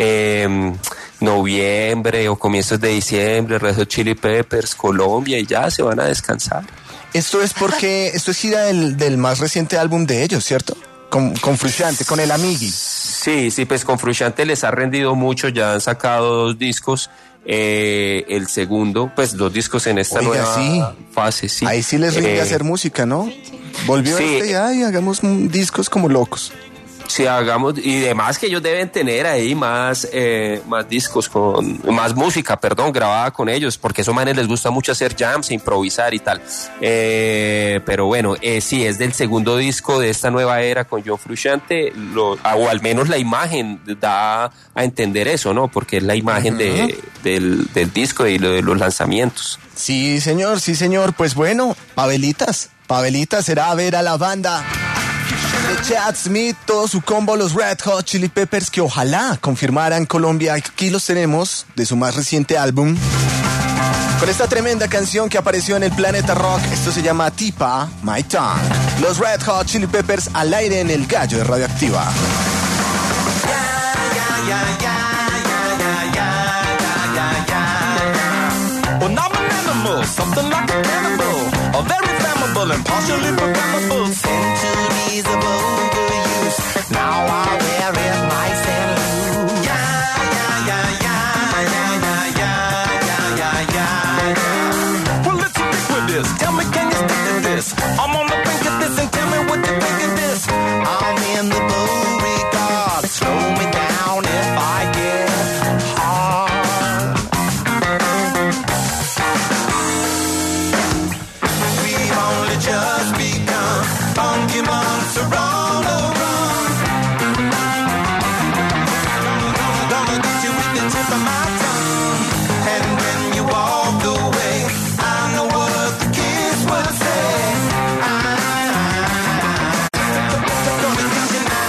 noviembre o comienzos de diciembre, Red Hot Chili Peppers, Colombia, y ya se van a descansar. Esto es gira del más reciente álbum de ellos, ¿cierto? Con Frusciante, con el Amigui. Sí, pues con Frusciante les ha rendido mucho, ya han sacado 2 discos, el segundo, pues 2 discos en esta nueva fase, sí. Ahí sí les rinde hacer música, ¿no? Volvió y hagamos discos como locos. Sí, hagamos, y demás que ellos deben tener ahí más discos, más música, grabada con ellos, porque a esos manes les gusta mucho hacer jams, improvisar y tal. Pero bueno, sí, es del segundo disco de esta nueva era con John Frusciante, o al menos la imagen da a entender eso, ¿no? Porque es la imagen del disco y de los lanzamientos. Sí, señor, pues bueno, Pavelitas será a ver a la banda de Chad Smith, todo su combo, los Red Hot Chili Peppers, que ojalá confirmaran Colombia. Aquí los tenemos de su más reciente álbum, con esta tremenda canción que apareció en el Planeta Rock. Esto se llama Tipa My Tongue. Los Red Hot Chili Peppers al aire en el Gallo de Radioactiva. Well, I'm an animal, something like an animal. A are very flammable and partially programmable. Centuries of overuse. Now I wear it nice and loose. Well, let's stick with this. Tell me, can you stick to this? I'm on the brink of this and tell me what you think of this. I'm in the Beauregard. Slow me down if I get hard. We've only just begun. Funky months are on the run. Gonna get you with the tip of my tongue. And when you walk away, I know what the kids would say. Gonna get you now.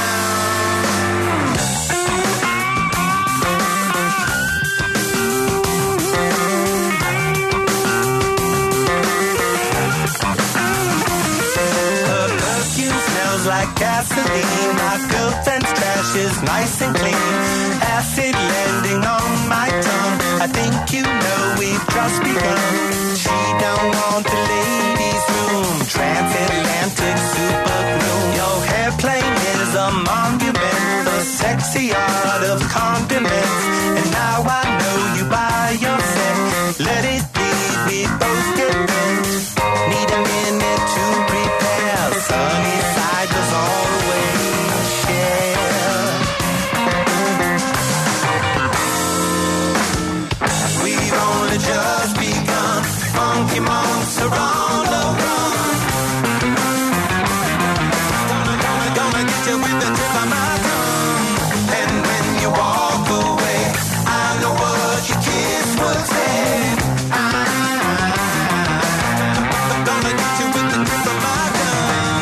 Her perfume smells like gasoline. My girlfriend's trash is nice and clean. Acid landing on my tongue. I think you know we've just begun. She don't want the ladies' room. Transatlantic super glue. Your airplane is a monument. The sexy art of condiments. And now I know you by your set. Let it be, we both get bent. Need a minute to prepare. Sunny side was always share. We've only just begun. Funky months are on the run. Gonna get you with the tip of my tongue. And when you walk away, I know what your kids would say. Gonna get you with the tip of my tongue.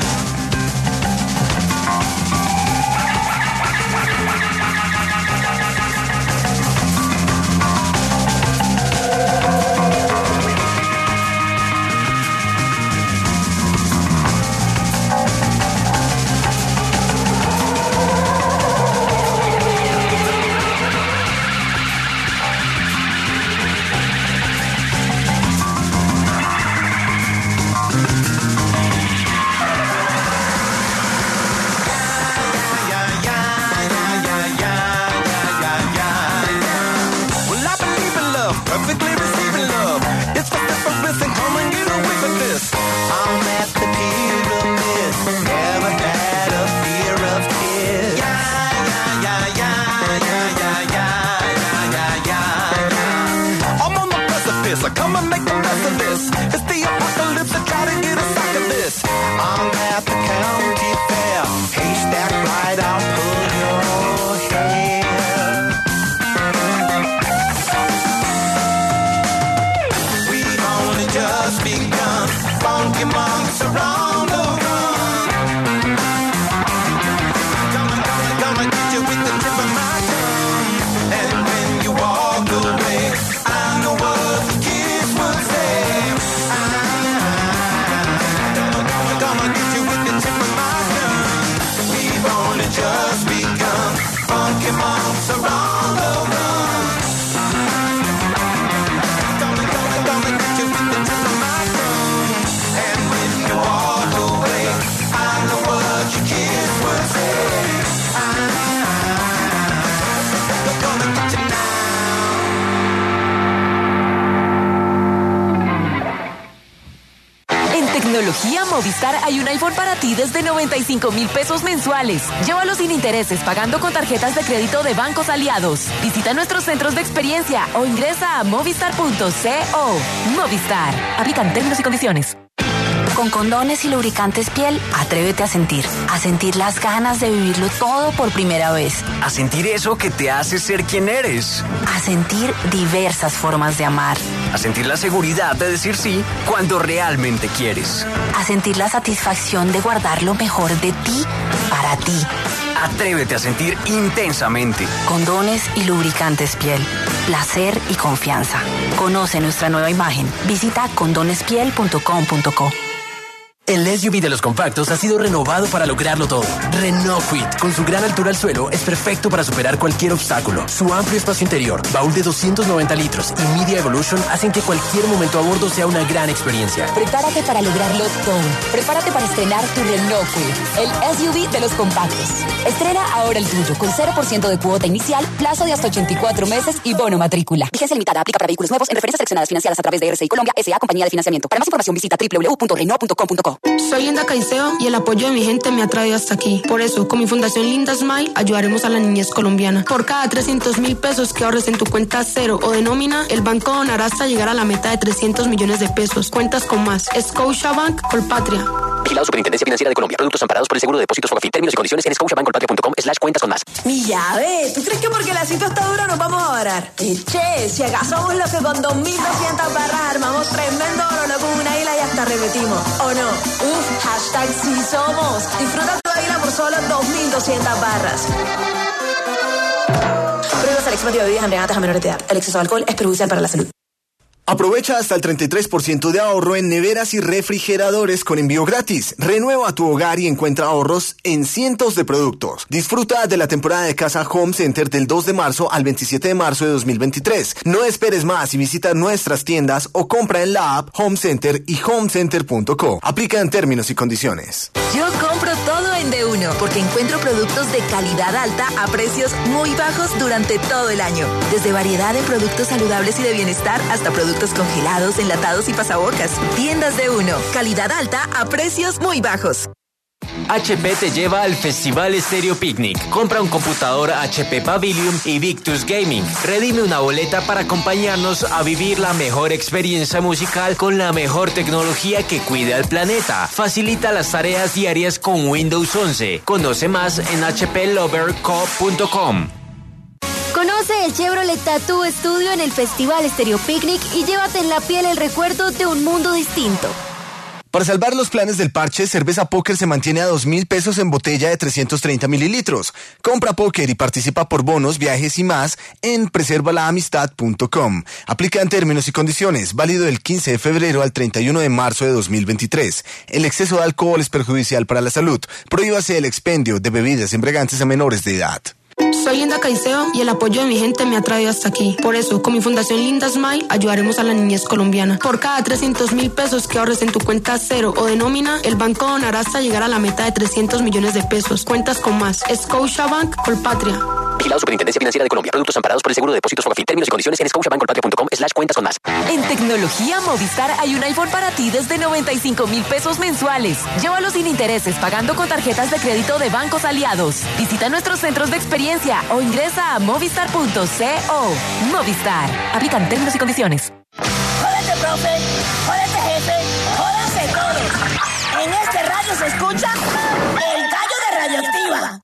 Well, I believe in love, perfectly receiving love. It's for difference and come and get away with this. I'm at the pyramid, never had a fear of kids. I'm on the precipice, I come and make the mess of this. It's the apocalypse, I try to get a sack of this. I'm at the county fair, haystack right, I'll pull your hair. We've only just begun. Funky months are on the run. Gonna get you with the tip of my tongue. And when you walk away, I know what the kids would say. Gonna get you with the tip of my tongue. We've only just begun. Funky months are on the run. Gonna get you with the tip of my tongue. And when you walk away, I know what your kids would say. Gonna get you now. En tecnología Movistar hay un iPhone para ti desde 95,000 pesos mensuales. Llévalo sin intereses pagando con tarjetas de crédito de bancos aliados. Visita nuestros centros de experiencia o ingresa a movistar.co. Movistar. Aplican términos y condiciones. Con condones y lubricantes piel, atrévete a sentir las ganas de vivirlo todo por primera vez. A sentir eso que te hace ser quien eres. A sentir diversas formas de amar. A sentir la seguridad de decir sí cuando realmente quieres. A sentir la satisfacción de guardar lo mejor de ti para ti. Atrévete a sentir intensamente. Condones y lubricantes piel. Placer y confianza. Conoce nuestra nueva imagen. Visita condonespiel.com.co. El SUV de los compactos ha sido renovado para lograrlo todo. Renault Kwid, con su gran altura al suelo, es perfecto para superar cualquier obstáculo. Su amplio espacio interior, baúl de 290 litros y Media Evolution hacen que cualquier momento a bordo sea una gran experiencia. Prepárate para lograrlo todo. Prepárate para estrenar tu Renault Kwid, el SUV de los compactos. Estrena ahora el tuyo, con 0% de cuota inicial, plazo de hasta 84 meses y bono matrícula. Vigencia limitada, aplica para vehículos nuevos en referencias seleccionadas financiadas a través de RCI Colombia, S.A. Compañía de Financiamiento. Para más información visita www.renault.com.co. Soy Linda Caicedo y el apoyo de mi gente me ha traído hasta aquí. Por eso, con mi fundación Linda Smile, ayudaremos a la niñez colombiana. Por cada 300.000 pesos que ahorres en tu cuenta cero o de nómina, el banco donará hasta llegar a la meta de 300 millones de pesos. Cuentas con más. Scotiabank, Colpatria. Vigilado Superintendencia Financiera de Colombia. Productos amparados por el Seguro de Depósitos Fogafín. Términos y condiciones en scotiabankcolpatria.com/cuentas con más. Mi llave, ¿tú crees que porque la cita está dura nos vamos a varar? Che, si acaso somos los que con 2.200 barras armamos tremendo oro con una isla y hasta repetimos. ¿O no? Hashtag sí somos. Disfruta tu águila por solo 2.200 barras. Prohíbas el expendio de bebidas embriagantes a menores de edad. El exceso de alcohol es perjudicial para la salud. Aprovecha hasta el 33% de ahorro en neveras y refrigeradores con envío gratis. Renueva tu hogar y encuentra ahorros en cientos de productos. Disfruta de la temporada de Casa Home Center del 2 de marzo al 27 de marzo de 2023. No esperes más y visita nuestras tiendas o compra en la app Home Center y homecenter.co. Aplica en términos y condiciones. Yo compro todo en D1 porque encuentro productos de calidad alta a precios muy bajos durante todo el año. Desde variedad de productos saludables y de bienestar hasta productos congelados, enlatados y pasabocas. Tiendas D1, calidad alta a precios muy bajos. HP te lleva al Festival Stereo Picnic. Compra un computador HP Pavilion y Victus Gaming. Redime una boleta para acompañarnos a vivir la mejor experiencia musical con la mejor tecnología que cuida al planeta. Facilita las tareas diarias con Windows 11. Conoce más en hploverco.com. Conoce el Chevrolet Tattoo Studio en el Festival Stereo Picnic y llévate en la piel el recuerdo de un mundo distinto. Para salvar los planes del parche, Cerveza Póker se mantiene a 2.000 pesos en botella de 330 mililitros. Compra póker y participa por bonos, viajes y más en preservalaamistad.com. Aplica en términos y condiciones. Válido del 15 de febrero al 31 de marzo de 2023. El exceso de alcohol es perjudicial para la salud. Prohíbase el expendio de bebidas embriagantes a menores de edad. Soy Linda Caicedo y el apoyo de mi gente me ha traído hasta aquí. Por eso, con mi fundación Linda Smile, ayudaremos a la niñez colombiana. Por cada 300.000 pesos que ahorres en tu cuenta cero o de nómina, el banco donará hasta llegar a la meta de 300 millones de pesos. Cuentas con más. Scotiabank, Colpatria. Vigilado Superintendencia Financiera de Colombia. Productos amparados por el Seguro de Depósitos Fogafín. Términos y condiciones en scotiabankcolpatria.com/cuentas con más. En tecnología Movistar hay un iPhone para ti desde 95.000 pesos mensuales. Llévalo sin intereses pagando con tarjetas de crédito de bancos aliados. Visita nuestros centros de experiencia o ingresa a movistar.co. Movistar. Aplican términos y condiciones. Jódete, profe. Jódete, jefe. Jódanse todos. En este radio se escucha el gallo de Radioactiva.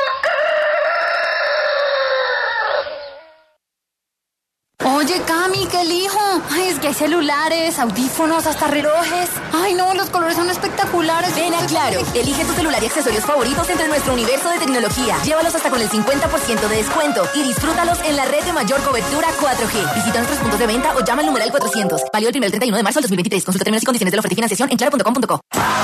Oye, Cami, ¿qué elijo? Ay, es que hay celulares, audífonos, hasta relojes. Ay, no, los colores son espectaculares. Ven a Claro, elige tu celular y accesorios favoritos entre nuestro universo de tecnología. Llévalos hasta con el 50% de descuento y disfrútalos en la red de mayor cobertura 4G. Visita nuestros puntos de venta o llama al numeral 400. Válido el 31 de marzo del 2023. Consulta términos y condiciones de la oferta y financiación en claro.com.co.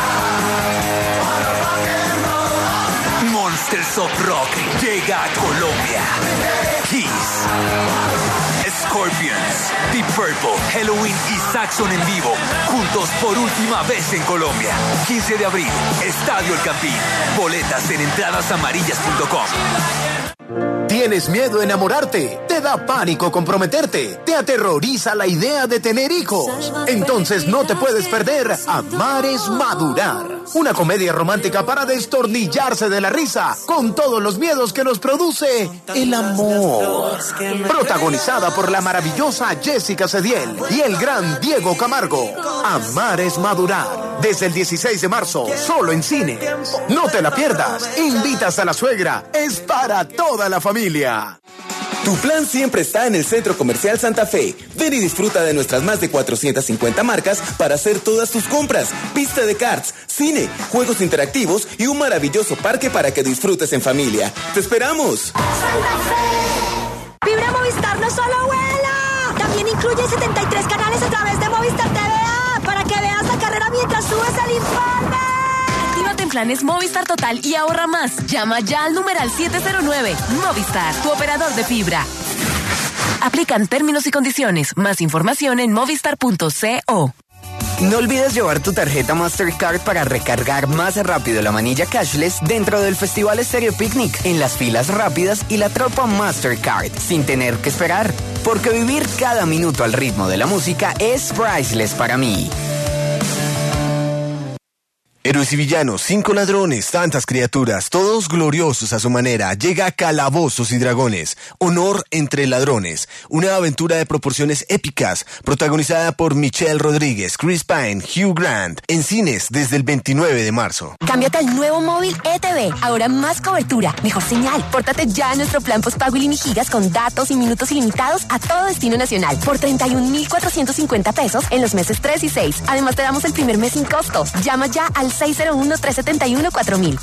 Monsters of Rock llega a Colombia. Kiss, Scorpions, Deep Purple, Halloween y Saxon en vivo, juntos por última vez en Colombia. 15 de abril, Estadio El Campín. Boletas en entradasamarillas.com. ¿Tienes miedo a enamorarte? ¿Te da pánico comprometerte? ¿Te aterroriza la idea de tener hijos? Entonces no te puedes perder Amar es Madurar. Una comedia romántica para destornillarse de la risa con todos los miedos que nos produce el amor. Protagonizada por la maravillosa Jessica Cediel y el gran Diego Camargo. Amar es Madurar. Desde el 16 de marzo, solo en cines. No te la pierdas. Invitas a la suegra. Es para toda la familia. Tu plan siempre está en el Centro Comercial Santa Fe. Ven y disfruta de nuestras más de 450 marcas para hacer todas tus compras. Pista de karts, cine, juegos interactivos y un maravilloso parque para que disfrutes en familia. ¡Te esperamos! ¡Santa Fe! ¡Vibra Movistar no solo vuela! También incluye 73 canales a través de Movistar TVA para que veas la carrera mientras subes al informe! Actívate en planes Movistar Total y ahorra más. Llama ya al numeral 709. Movistar, tu operador de fibra. Aplican términos y condiciones. Más información en movistar.co. No olvides llevar tu tarjeta Mastercard para recargar más rápido la manilla cashless dentro del Festival Estéreo Picnic, en las filas rápidas y la tropa Mastercard, sin tener que esperar. Porque vivir cada minuto al ritmo de la música es priceless para mí. Héroes y villanos, 5 ladrones, tantas criaturas, todos gloriosos a su manera. Llega Calabozos y Dragones, Honor entre ladrones. Una aventura de proporciones épicas, protagonizada por Michelle Rodríguez, Chris Pine, Hugh Grant. En cines desde el 29 de marzo. Cámbiate al nuevo móvil ETV. Ahora más cobertura, mejor señal. Pórtate ya a nuestro plan postpago ilimigigas con datos y minutos ilimitados a todo destino nacional. Por 31,450 pesos en los meses 3 y 6. Además te damos el primer mes sin costo. Llama ya al 601-371-4000.